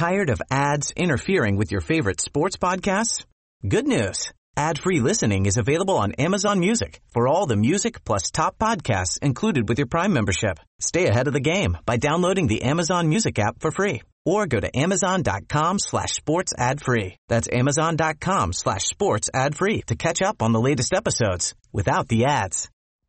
Tired of ads interfering with your favorite sports podcasts? Good news. Ad-free listening is available on Amazon Music for all the music plus top podcasts included with your Prime membership. Stay ahead of the game by downloading the Amazon Music app for free or go to amazon.com/sports ad free. That's amazon.com/sports ad free to catch up on the latest episodes without the ads.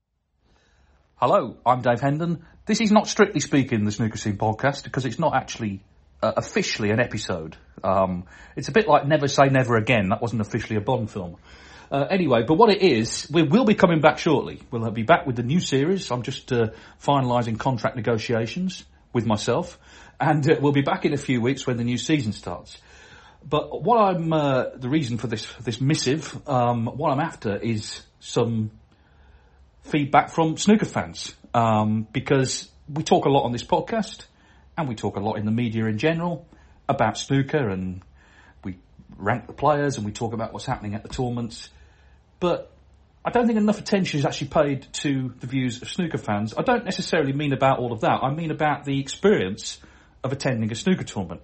Hello, I'm Dave Hendon. This is not strictly speaking the Snooker Scene podcast because it's not actually officially an episode. It's a bit like Never Say Never Again. That wasn't officially a Bond film. Anyway, but what it is, we will be coming back shortly. We'll be back with the new series. I'm just finalising contract negotiations with myself. And we'll be back in a few weeks when the new season starts. But what I'm, the reason for this missive, what I'm after is some feedback from snooker fans. Because we talk a lot on this podcast, and we talk a lot in the media in general about snooker, and we rank the players, and we talk about what's happening at the tournaments. But I don't think enough attention is actually paid to the views of snooker fans. I don't necessarily mean about all of that. I mean about the experience of attending a snooker tournament.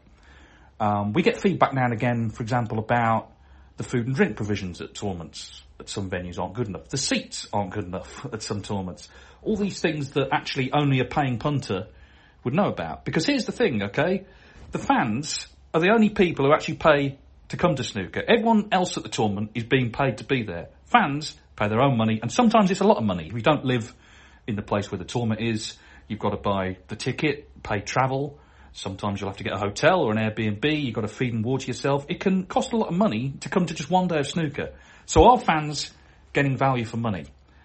We get feedback now and again, for example, about the food and drink provisions at tournaments. At some venues aren't good enough. The seats aren't good enough at some tournaments. All these things that actually only a paying punter would know about. Because here's the thing, okay? The fans are the only people who actually pay to come to snooker. Everyone else at the tournament is being paid to be there. Fans pay their own money, and sometimes it's a lot of money. If you don't live in the place where the tournament is, you've got to buy the ticket, pay travel. Sometimes you'll have to get a hotel or an Airbnb. You've got to feed and water yourself. It can cost a lot of money to come to just one day of snooker. So are fans getting value for money?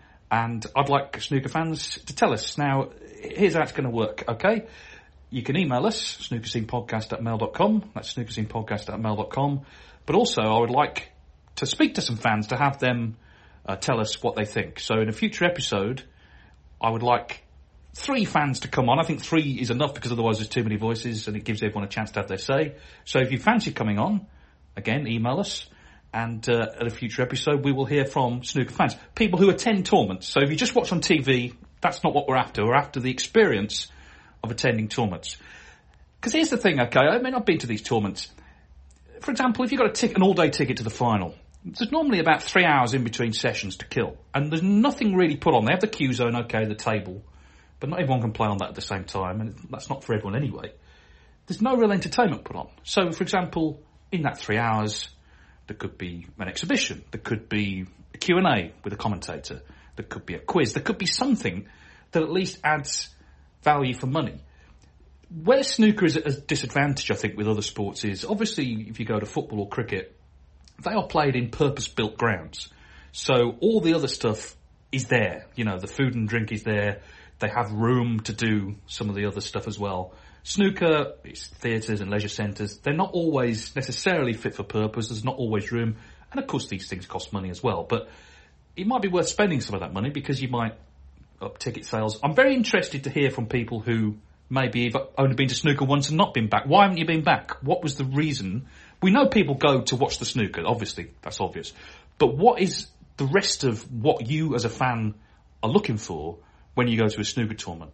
And I'd like snooker fans to tell us. Now, here's how it's going to work, okay? You can email us, snookerscenepodcast@mail.com. That's snookerscenepodcast@mail.com. But also, I would like to speak to some fans to have them tell us what they think. So in a future episode, I would like 3 fans to come on. I think 3 is enough because otherwise there's too many voices and it gives everyone a chance to have their say. So if you fancy coming on, again, email us. And at a future episode, we will hear from snooker fans, people who attend tournaments. So if you just watch on TV, that's not what we're after. We're after the experience of attending tournaments. Because here's the thing, okay, I may not been to these tournaments. For example, if you've got an all-day ticket to the final, there's normally about 3 hours in between sessions to kill. And there's nothing really put on. They have the cue zone, okay, the table. But not everyone can play on that at the same time. And that's not for everyone anyway. There's no real entertainment put on. So, for example, in that 3 hours, there could be an exhibition. There could be a Q&A with a commentator. There could be a quiz. There could be something that at least adds value for money. Where snooker is at a disadvantage, I think, with other sports is, obviously, if you go to football or cricket, they are played in purpose-built grounds. So all the other stuff is there. You know, the food and drink is there. They have room to do some of the other stuff as well. Snooker, it's theatres and leisure centres. They're not always necessarily fit for purpose. There's not always room. And of course, these things cost money as well. But it might be worth spending some of that money because you might up ticket sales. I'm very interested to hear from people who maybe have only been to snooker once and not been back. Why haven't you been back? What was the reason? We know people go to watch the snooker. Obviously, that's obvious. But what is the rest of what you as a fan are looking for when you go to a snooker tournament?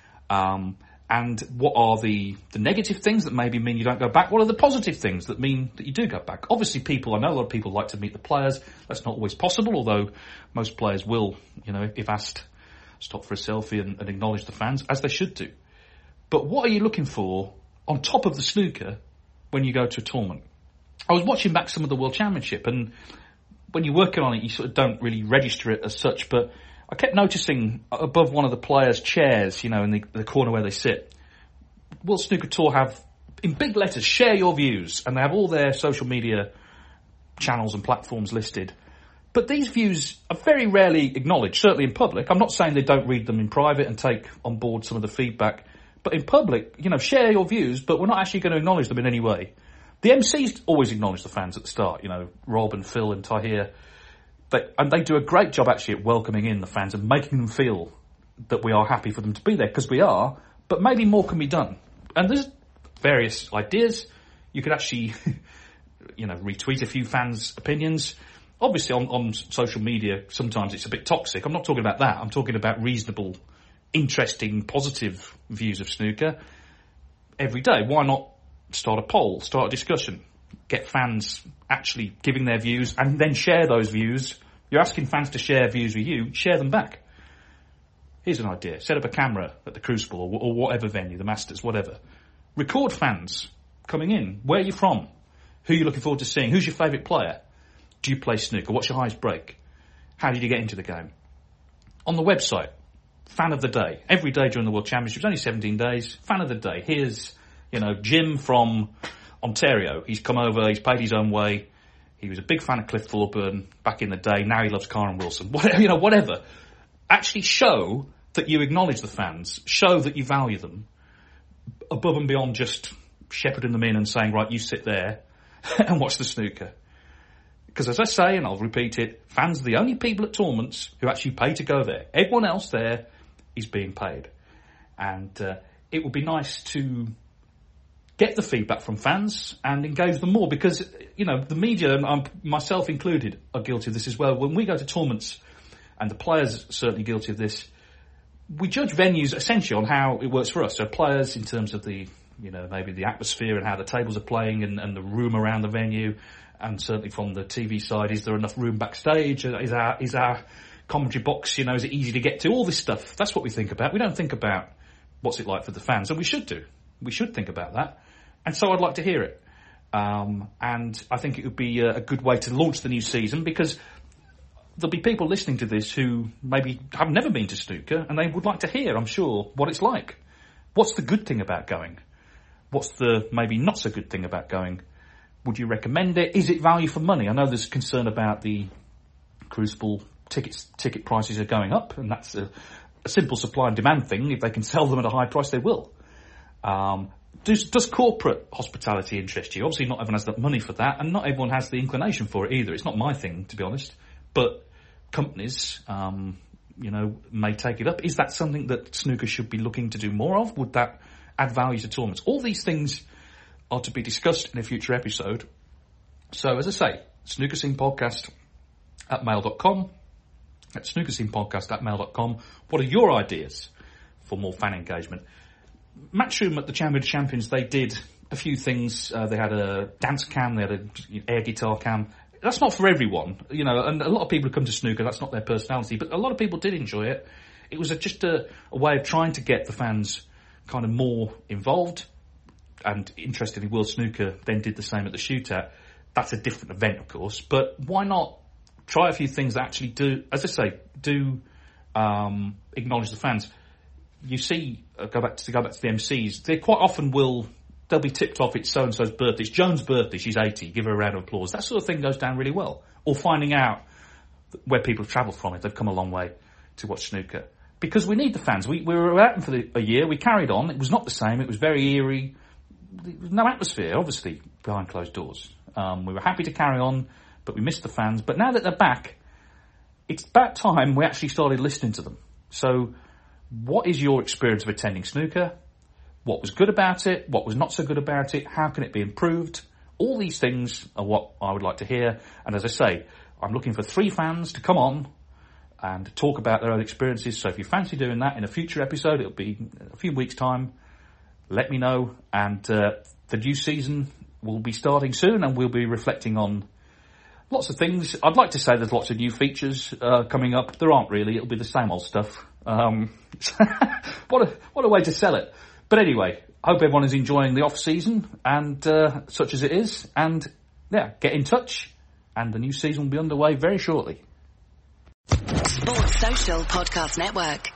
And what are the negative things that maybe mean you don't go back? What are the positive things that mean that you do go back? Obviously, I know a lot of people like to meet the players. That's not always possible, although most players will, if asked, stop for a selfie and acknowledge the fans, as they should do. But what are you looking for on top of the snooker when you go to a tournament? I was watching back some of the World Championship, and when you're working on it, you sort of don't really register it as such, but I kept noticing above one of the players' chairs, in the corner where they sit, World Snooker Tour have, in big letters, share your views, and they have all their social media channels and platforms listed. But these views are very rarely acknowledged, certainly in public. I'm not saying they don't read them in private and take on board some of the feedback, but in public, share your views, but we're not actually going to acknowledge them in any way. The MCs always acknowledge the fans at the start, Rob and Phil and Tahir. They do a great job actually at welcoming in the fans and making them feel that we are happy for them to be there, because we are, but maybe more can be done. And there's various ideas. You could actually, retweet a few fans' opinions. Obviously on social media, sometimes it's a bit toxic. I'm not talking about that. I'm talking about reasonable, interesting, positive views of snooker every day. Why not start a poll, start a discussion, get fans actually giving their views, and then share those views. You're asking fans to share views with you, share them back. Here's an idea. Set up a camera at the Crucible or whatever venue, the Masters, whatever. Record fans coming in. Where are you from? Who are you looking forward to seeing? Who's your favourite player? Do you play snooker? What's your highest break? How did you get into the game? On the website, fan of the day. Every day during the World Championships, only 17 days. Fan of the day. Here's, Jim from Ontario. He's come over, he's paid his own way. He was a big fan of Cliff Thorburn back in the day. Now he loves Karen Wilson. Whatever. Actually show that you acknowledge the fans. Show that you value them. Above and beyond just shepherding them in and saying, right, you sit there and watch the snooker. Because as I say, and I'll repeat it, fans are the only people at tournaments who actually pay to go there. Everyone else there is being paid. And it would be nice to get the feedback from fans and engage them more because, the media, and myself included, are guilty of this as well. When we go to tournaments, and the players are certainly guilty of this, we judge venues essentially on how it works for us. So players in terms of the, maybe the atmosphere and how the tables are playing and the room around the venue. And certainly from the TV side, is there enough room backstage? Is our commentary box, is it easy to get to? All this stuff. That's what we think about. We don't think about what's it like for the fans. And we should do. We should think about that. And so I'd like to hear it. And I think it would be a good way to launch the new season because there'll be people listening to this who maybe have never been to snooker and they would like to hear, I'm sure, what it's like. What's the good thing about going? What's the maybe not so good thing about going? Would you recommend it? Is it value for money? I know there's concern about the Crucible ticket prices are going up, and that's a simple supply and demand thing. If they can sell them at a high price, they will. Does corporate hospitality interest you? Obviously not everyone has the money for that, and not everyone has the inclination for it either. It's not my thing, to be honest. But companies, may take it up. Is that something that snooker should be looking to do more of? Would that add value to tournaments? All these things are to be discussed in a future episode. So, as I say, snookerscenepodcast@mail.com. That's snookerscenepodcast@mail.com. What are your ideas for more fan engagement? Matchroom at the Champion of Champions, they did a few things. They had a dance cam, they had an air guitar cam. That's not for everyone, and a lot of people who come to snooker, that's not their personality, but a lot of people did enjoy it. It was just a way of trying to get the fans kind of more involved. And interestingly, World Snooker then did the same at the Shootout. That's a different event, of course. But why not try a few things that actually do, as I say, acknowledge the fans? You see, go back to the MCs, they quite often they'll be tipped off it's so-and-so's birthday. It's Joan's birthday, she's 80, give her a round of applause. That sort of thing goes down really well. Or finding out where people have travelled from if they've come a long way to watch snooker. Because we need the fans. We were out for a year, we carried on, it was not the same, it was very eerie. There was no atmosphere, obviously, behind closed doors. We were happy to carry on, but we missed the fans. But now that they're back, it's about time we actually started listening to them. So, what is your experience of attending snooker? What was good about it? What was not so good about it? How can it be improved? All these things are what I would like to hear. And as I say, I'm looking for 3 fans to come on and talk about their own experiences. So if you fancy doing that in a future episode, it'll be a few weeks' time. Let me know, and the new season will be starting soon, and we'll be reflecting on lots of things. I'd like to say there's lots of new features coming up. There aren't really. It'll be the same old stuff. What a way to sell it. But anyway, I hope everyone is enjoying the off-season, and such as it is. And, get in touch, and the new season will be underway very shortly. Sports Social Podcast Network.